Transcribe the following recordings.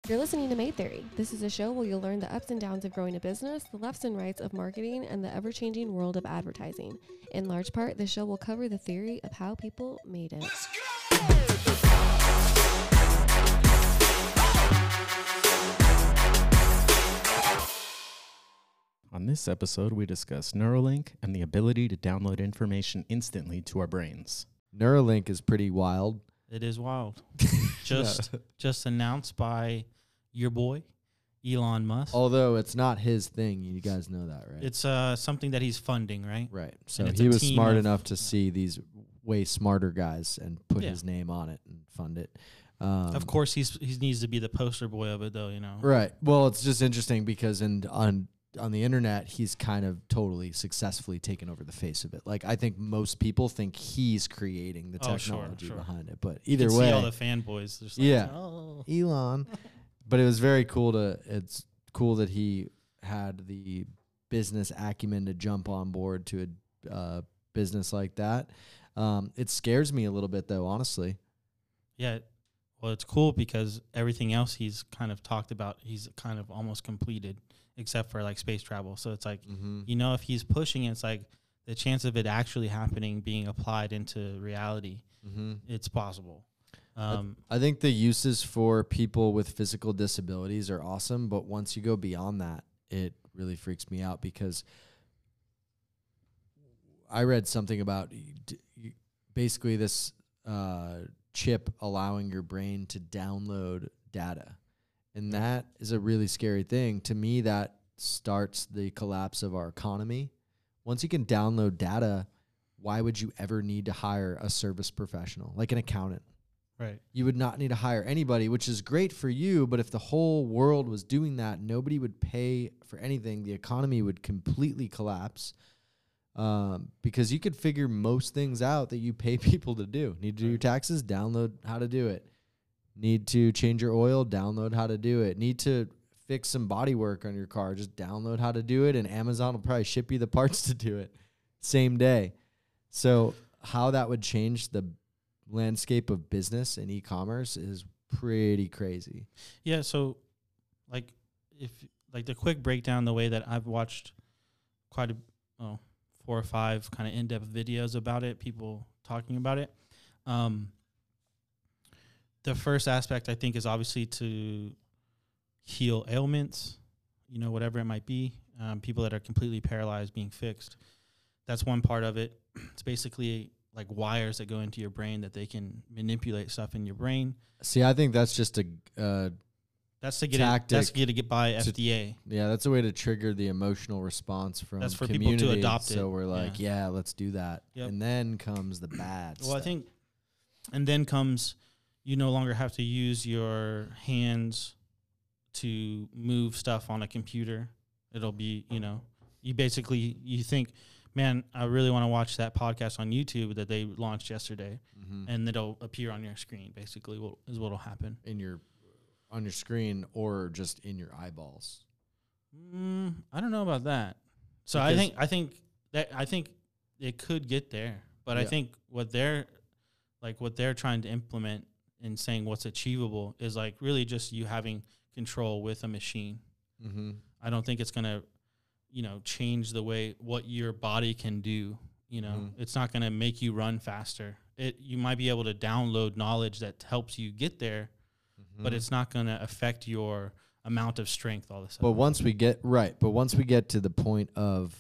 You're listening to Made Theory. This is a show where you'll learn the ups and downs of growing a business, the lefts and rights of marketing, and the ever-changing world of advertising. In large part, this show will cover the theory of how people made it. Let's go! On this episode, we discuss Neuralink and the ability to download information instantly to our brains. Neuralink is pretty wild. It is wild. Just announced by your boy, Elon Musk. Although it's not his thing. You guys know that, right? It's something that he's funding, right? Right. So it's he a was team smart of- enough to see these way smarter guys and put Yeah. his name on it and fund it. Of course, he needs to be the poster boy of it, though, you know. Right. Well, it's just interesting because on the internet, he's kind of totally successfully taken over the face of it. Like, I think most people think he's creating the Oh, sure, technology sure. behind it. But You either can way, see all the fanboys. Just like, Yeah. Oh. Elon. But it was very cool it's cool that he had the business acumen to jump on board to a business like that. It scares me a little bit, though, honestly. Yeah. Well, it's cool because everything else he's kind of talked about, he's kind of almost completed, except for like space travel. So it's like, you know, if he's pushing it, it's like the chance of it actually happening, being applied into reality, it's possible. I think the uses for people with physical disabilities are awesome, but once you go beyond that, it really freaks me out because I read something about basically this chip allowing your brain to download data. And that is a really scary thing. To me, that starts the collapse of our economy. Once you can download data, why would you ever need to hire a service professional, like an accountant? Right. You would not need to hire anybody, which is great for you. But if the whole world was doing that, nobody would pay for anything. The economy would completely collapse because you could figure most things out that you pay people to do. Need to do your taxes? Download how to do it. Need to change your oil? Download how to do it. Need to fix some body work on your car? Just download how to do it, and Amazon will probably ship you the parts to do it same day. So how that would change the landscape of business and e-commerce is pretty crazy. Yeah. So like the quick breakdown, the way that I've watched quite 4 or 5 kind of in-depth videos about it, people talking about it. The first aspect I think is obviously to heal ailments, you know, whatever it might be. People that are completely paralyzed being fixed. That's one part of it. It's basically like wires that go into your brain that they can manipulate stuff in your brain. See, I think that's just a That's to get tactic that's to get by to- FDA. yeah, that's a way to trigger the emotional response from That's for people community. to adopt it. So we're like, yeah, let's do that. Yep. And then comes the bad Well, stuff. I think, and then comes, you no longer have to use your hands to move stuff on a computer. It'll be, you know, you think, man, I really want to watch that podcast on YouTube that they launched yesterday, and it'll appear on your screen. Basically, is what'll happen. on your screen or just in your eyeballs. I don't know about that. So Because- I think it could get there, but I Yeah. think what they're trying to implement and saying what's achievable is like really just you having control with a machine. I don't think it's gonna, you know, change the way what your body can do. You know, it's not gonna make you run faster. You might be able to download knowledge that helps you get there, but it's not gonna affect your amount of strength all of a sudden. But once we get to the point of,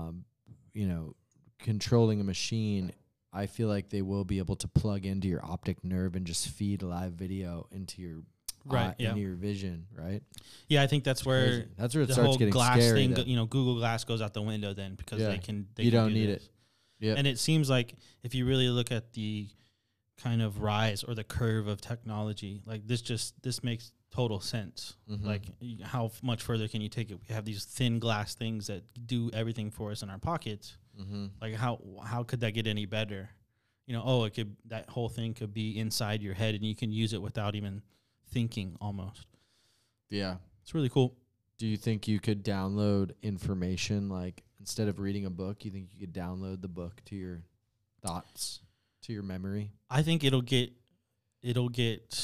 controlling a machine, I feel like they will be able to plug into your optic nerve and just feed live video into your into your vision, right? Yeah, I think that's where Crazy. That's where it the starts whole getting glass scary. thing, then. Google Glass goes out the window then because Yeah. they can You don't do need this. it. Yep. And it seems like if you really look at the kind of rise or the curve of technology, like this makes total sense. Like how much further can you take it? We have these thin glass things that do everything for us in our pockets. Like how could that get any better? You know, that whole thing could be inside your head and you can use it without even thinking almost. Yeah. It's really cool. Do you think you could download information, like instead of reading a book, you think you could download the book to your thoughts, to your memory? I think it'll get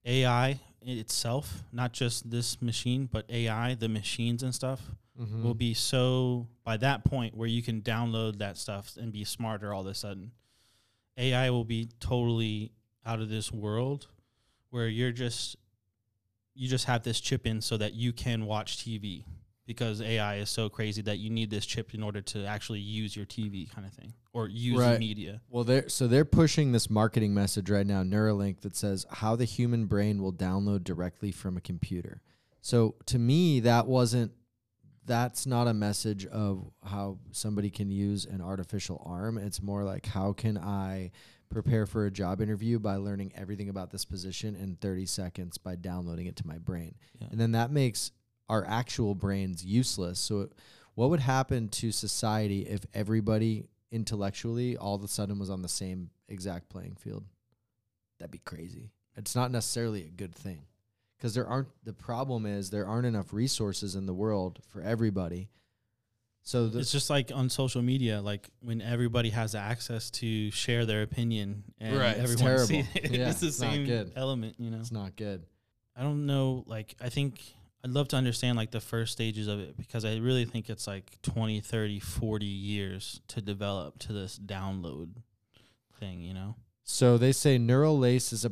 AI itself, not just this machine, but AI, the machines and stuff, will be so by that point where you can download that stuff and be smarter all of a sudden. AI will be totally out of this world where you just have this chip in so that you can watch TV, because AI is so crazy that you need this chip in order to actually use your TV kind of thing, or use the media. Well, they're pushing this marketing message right now, Neuralink, that says how the human brain will download directly from a computer. So to me, that's not a message of how somebody can use an artificial arm. It's more like, how can I prepare for a job interview by learning everything about this position in 30 seconds by downloading it to my brain. Yeah. And then that makes our actual brains useless. So what would happen to society if everybody intellectually all of a sudden was on the same exact playing field? That'd be crazy. It's not necessarily a good thing, because the problem is there aren't enough resources in the world for everybody. So it's just like on social media, like when everybody has access to share their opinion, and everyone sees it. Yeah, it's the same element, you know. It's not good. I don't know, like I think I'd love to understand like the first stages of it, because I really think it's like 20, 30, 40 years to develop to this download thing, you know. So they say Neuralace is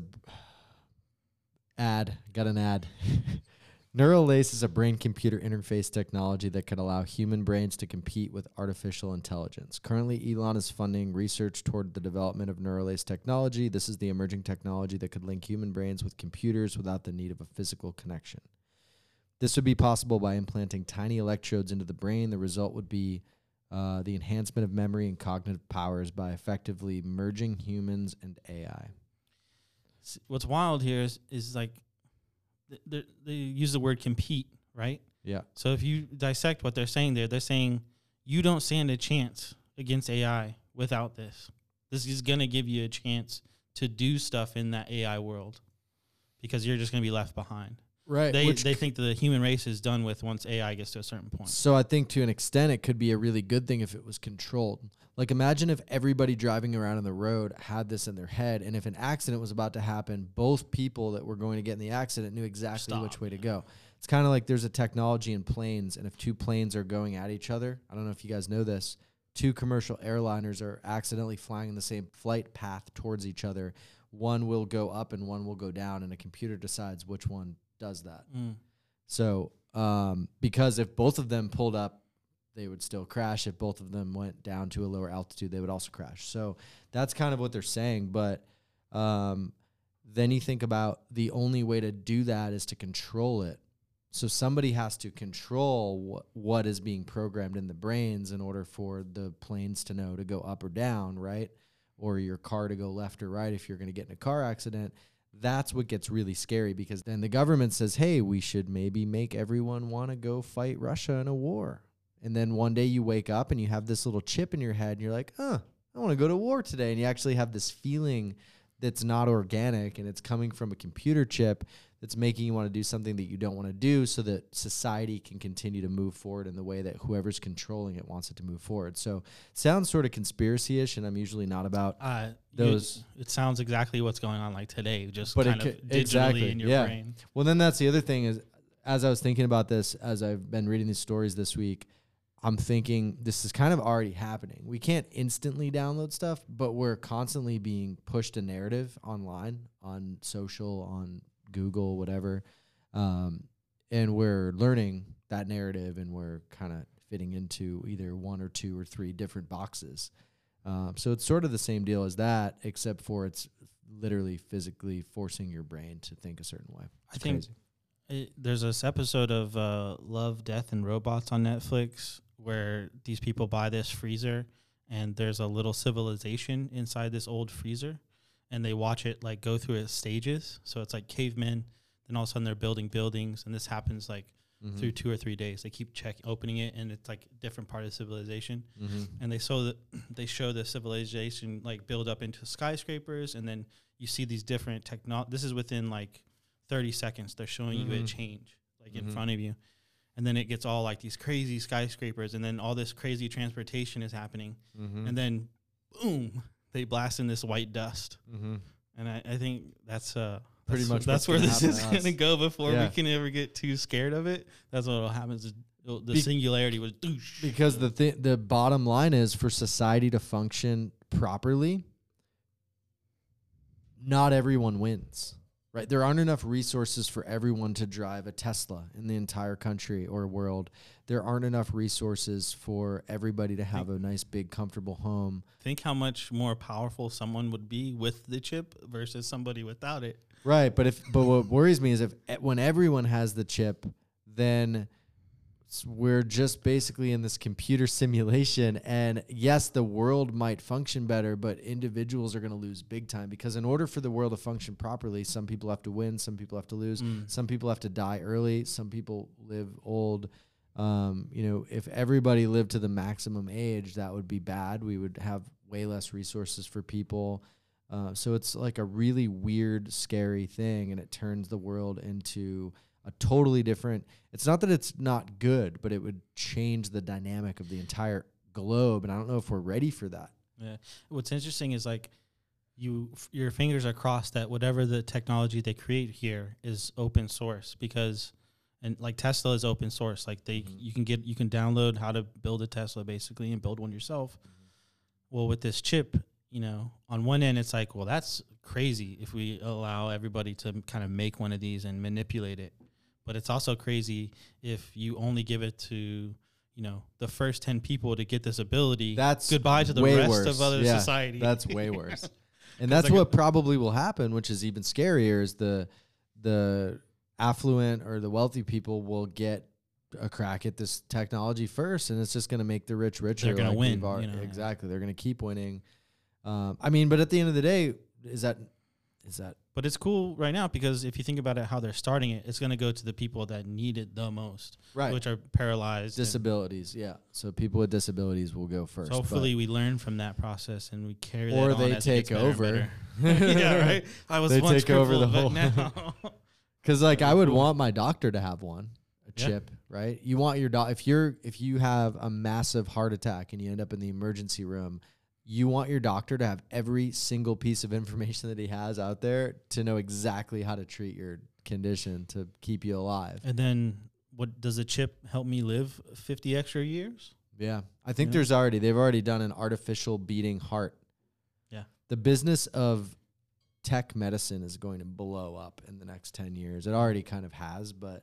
got an ad. Neuralace is a brain-computer interface technology that can allow human brains to compete with artificial intelligence. Currently, Elon is funding research toward the development of Neuralace technology. This is the emerging technology that could link human brains with computers without the need of a physical connection. This would be possible by implanting tiny electrodes into the brain. The result would be the enhancement of memory and cognitive powers by effectively merging humans and AI. What's wild here is like, they use the word compete, right? Yeah. So if you dissect what they're saying there, they're saying you don't stand a chance against AI without this. This is going to give you a chance to do stuff in that AI world, because you're just going to be left behind. Right. They think the human race is done with once AI gets to a certain point. So I think to an extent it could be a really good thing if it was controlled. Like, imagine if everybody driving around on the road had this in their head, and if an accident was about to happen, both people that were going to get in the accident knew exactly which way to go. It's kind of like there's a technology in planes, and if two planes are going at each other, I don't know if you guys know this, two commercial airliners are accidentally flying in the same flight path towards each other. One will go up and one will go down, and a computer decides which one does that. So because if both of them pulled up, they would still crash. If both of them went down to a lower altitude, they would also crash. So that's kind of what they're saying. But then you think about the only way to do that is to control it. So somebody has to control what is being programmed in the brains in order for the planes to know to go up or down, right? Or your car to go left or right if you're going to get in a car accident. That's what gets really scary, because then the government says, hey, we should maybe make everyone want to go fight Russia in a war. And then one day you wake up and you have this little chip in your head and you're like, I want to go to war today. And you actually have this feeling that's not organic, and it's coming from a computer chip that's making you want to do something that you don't want to do, so that society can continue to move forward in the way that whoever's controlling it wants it to move forward. So it sounds sort of conspiracy-ish, and I'm usually not about those. It sounds exactly what's going on like today, just kind of digitally in your brain. Well, then that's the other thing is, as I was thinking about this, as I've been reading these stories this week, I'm thinking this is kind of already happening. We can't instantly download stuff, but we're constantly being pushed a narrative online, on social, on Google, whatever. And we're learning that narrative, and we're kind of fitting into either one or two or three different boxes. So it's sort of the same deal as that, except for it's literally physically forcing your brain to think a certain way. I think there's this episode of Love, Death, and Robots on Netflix where these people buy this freezer, and there's a little civilization inside this old freezer, and they watch it like go through its stages. So it's like cavemen, then all of a sudden they're building buildings, and this happens like through 2 or 3 days. They keep opening it, and it's like a different part of civilization. And they show the civilization like build up into skyscrapers, and then you see these different this is within like 30 seconds. They're showing you it change like in front of you. And then it gets all like these crazy skyscrapers, and then all this crazy transportation is happening. And then, boom, they blast in this white dust. And I think that's pretty much That's what's where gonna this happen is to going us. to go before Yeah. we can ever get too scared of it. That's what will happen. Is the singularity was doosh. Because the bottom line is, for society to function properly, not everyone wins, right? There aren't enough resources for everyone to drive a Tesla in the entire country or world. There aren't enough resources for everybody to have a nice, big, comfortable home. Think how much more powerful someone would be with the chip versus somebody without it. Right, but what worries me is when everyone has the chip, then we're just basically in this computer simulation, and yes, the world might function better, but individuals are going to lose big time, because in order for the world to function properly, some people have to win, some people have to lose, some people have to die early, some people live old. If everybody lived to the maximum age, that would be bad. We would have way less resources for people. So it's like a really weird, scary thing, and it turns the world into a totally different. It's not that it's not good, but it would change the dynamic of the entire globe, and I don't know if we're ready for that. Yeah. What's interesting is like your fingers are crossed that whatever the technology they create here is open source, because and like Tesla is open source. Like you can download how to build a Tesla basically and build one yourself. Well, with this chip, on one end it's like, well, that's crazy if we allow everybody to kind of make one of these and manipulate it. But it's also crazy if you only give it to, the first 10 people to get this ability. That's goodbye to the way rest worse. of other Yeah, society. That's way worse. And that's what probably will happen, which is even scarier, is the affluent or the wealthy people will get a crack at this technology first, and it's just going to make the rich richer. They're going to win. Exactly. They're going to keep winning. But at the end of the day, is that? But it's cool right now, because if you think about it, how they're starting it, it's going to go to the people that need it the most, Right. which are paralyzed. Disabilities, yeah. So people with disabilities will go first. So hopefully we learn from that process and we carry that or on they as it take gets better and over. better. Yeah, right. I was They once take over the crippled, but whole- now Because I That'd be would cool. want my doctor to have a Yeah. chip, right? You want your if you have a massive heart attack and you end up in the emergency room, you want your doctor to have every single piece of information that he has out there to know exactly how to treat your condition to keep you alive. And then what does the chip help me live 50 extra years? Yeah. I think Yeah. they've already done an artificial beating heart. Yeah. The business of tech medicine is going to blow up in the next 10 years. It already kind of has, but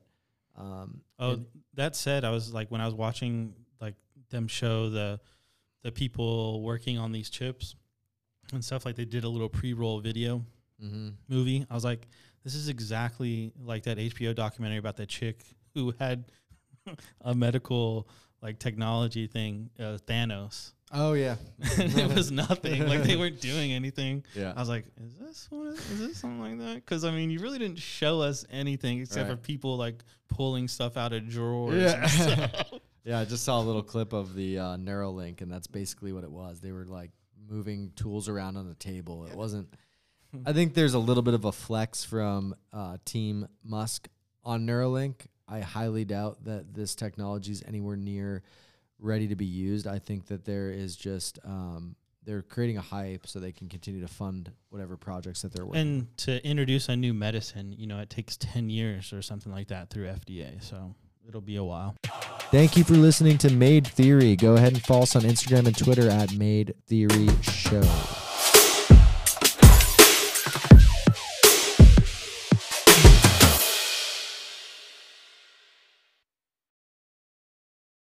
That said, I was like, when I was watching like them show the people working on these chips and stuff, like they did a little pre-roll video movie. I was like, this is exactly like that HBO documentary about that chick who had a medical like technology thing, Thanos. Oh yeah. And it was nothing. Like they weren't doing anything. Yeah. I was like, is this something like that? Because I mean, you really didn't show us anything except for Right. people like pulling stuff out of drawers. Yeah. And stuff. Yeah, I just saw a little clip of the Neuralink, and that's basically what it was. They were like moving tools around on a table. It wasn't. I think there's a little bit of a flex from Team Musk on Neuralink. I highly doubt that this technology is anywhere near ready to be used. I think that there is just they're creating a hype so they can continue to fund whatever projects that they're working. And to introduce a new medicine, it takes 10 years or something like that through FDA. So it'll be a while. Thank you for listening to Made Theory. Go ahead and follow us on Instagram and Twitter at Made Theory Show.